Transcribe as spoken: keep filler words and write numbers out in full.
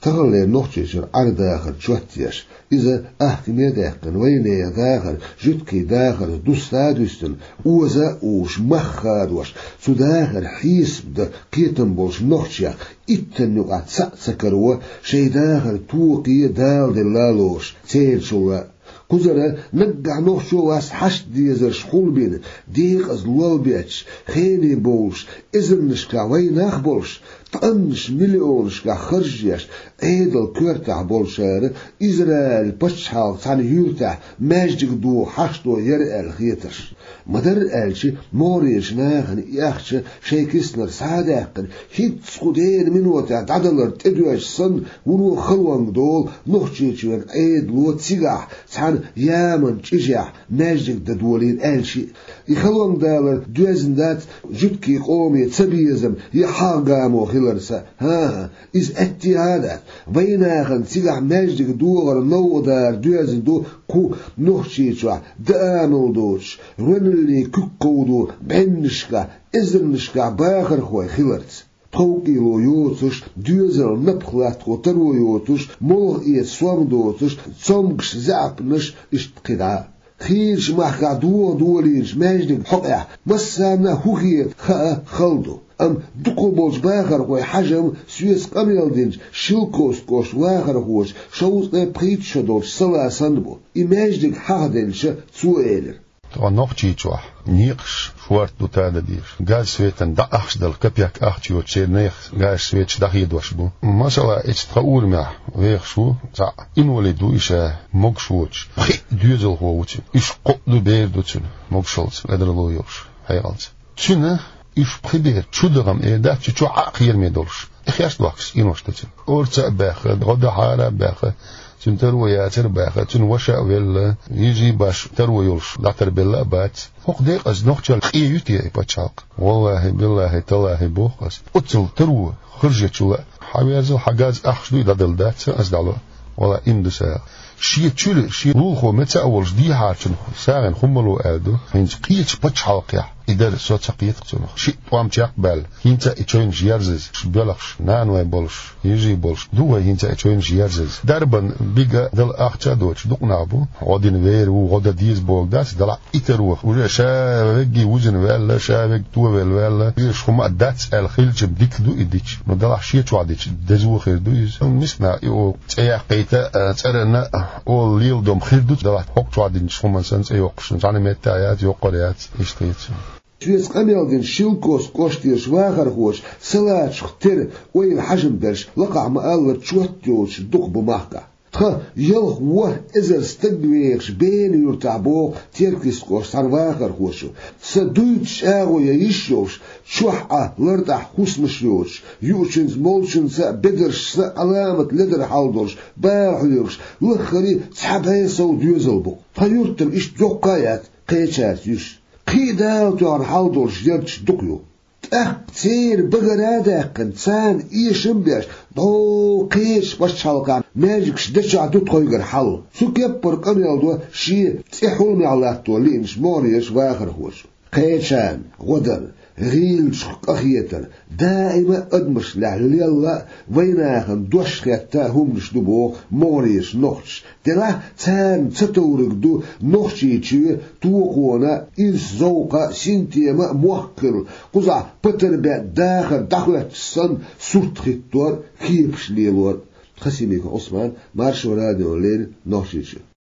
تغلي نوحشيشر عن داخل شوتيش إذا أحكمي داخل ويني داخل جدكي داخل دوستا دوستن وزا وش مخادوش سو داخل حيس بدا كيتن بولش نوحشيا إتن يقع تسكروا شي داخل توقي دال دلالوش تيل شولا كوزرا نقع نوحشو واس حشت ديزر شخول بين ديق از لول بيتش خيني بولش إذن نشكا ويناخ بولش تقنش مليونشكا خرجيش ايدل كورتع بولشار إزرائيل بشحال تاني يورتع ماجدك دو حشتو يرقل خيتش مدر قالش موريش ناخن ياخش شيكسنر ساداقن هيت سخودين من وتع دادلر تدوش سن ونو خلوان دول نوحشيش وين ايد لو تسيقح تان يامن تجح ماجدك دادولين قالشي يخلوان دالر دوزن دات جدكي قومي تبيزم يحاقامو خلرسا ها إز اتهادات بيناخن تسيقح ماجدك دوغر نو دار دوزن دو كو نوحشيش دامل دوش وين اللي كوكودو بعنشكا إزرنشكا باخر خوي خلرت توقيلو يوتش دوزر نبخلات وترو يوتش مولغ إيه سوام دوتش تسومكش زعبنش اشتقدا خيرش محكا دو دولينش ماجدك حقع مسامنا هوغيت خا خلدو أم دقو بولش باخر خوي حجم سويس قميل دينش شلكوس كوش واخر خوش شوز نبخيت شدوش سلا سندبو إماجدك حقدنش تسوئلر تو nog chichwa niks voort doet hij dat hier gas zweten da achtsdel kapjak achtje wat zeer neer gas zwet dag hier dwarsbo masala iets trouwer me weer zo za inwale doe is mogswoord duurzel hoort is kop de beer doet mogschals lederloos hij als tjune is probeer chuderam e dat je chu akhir me dolsh اخياش دوكس ينوشتن اورتا باخ غدا حاره باخ تن تروي ترباخ تن وشا ويل يجي باش ترويولش لا تربلا بات فوق ديق از نوختل خيوتي باتشاق والله بالله تالله بوخس اتل ترو خرجت شو حوازل حجاز اخشدو ددل دات از دالو ولا اندسا شي تشول شي روخو متى اولش دي هاتن ساغن خملو ادو هنج قيت باتشاق إدار صوت سقيت قصنا شيء طعم تقبل هنتا إتشوين جيارزز بلخش نانوي بولش يجي بولش دوا هنتا إتشوين جيارزز دربن بيجا دل أختا دوتش دوق نابو غادين وير وغادا ديز بول داس دل إتروخ وجا شاوجي وزن ولا شاوج توvel ولا يش خما دات الخيل بديك دو إديش ندل شيء تواديش دزو خير دويز مسنا يو تيا قيتا ترنا أول ليل دوم خير دو دل حق تواديش خما سنس يوقش زاني متايات يوقريات إشتيت سويس قميل دين شيلكوس كوشتيش واخر خوش سلات شختر وين حجم برش لقع مقالة شوتيوش دوق بمحكا تخا يلخ وه ازر استقبيخش بين يرتعبوه تيركيس كوش صار واخر خوشو سدويتش اغو ييشوش شوحة لردح خوس مشيوش يوشنز مولشنز بدرش سا علامة لدر حالدوش باحليوش لخري تسحبها يسو ديوزلبو فيورتم اش دوقايات قيتشات يوش قيداو تعر حالدور شجرتش دقيو اه تير بغرادا قنسان ايشم بيش دو قيش باش شالقان ماجيكش دشع دو تغير حل سو كيبر قميل دو شي تحول معلاتو لينش موريش واخر هوش قيشان غدر غيل شق أخيتر دائما أدمش لعلي الله ويناهم دوش خياتا هم نشدبو موريش نوش دلا تان تتورك دو نوشي تشي توقونا إنس زوقا سنتيما موكل قزع بطر بعد داخل داخل السن سوت خيطور كيبش ليلور خسيميك عثمان مارشو راديو ليل نوشي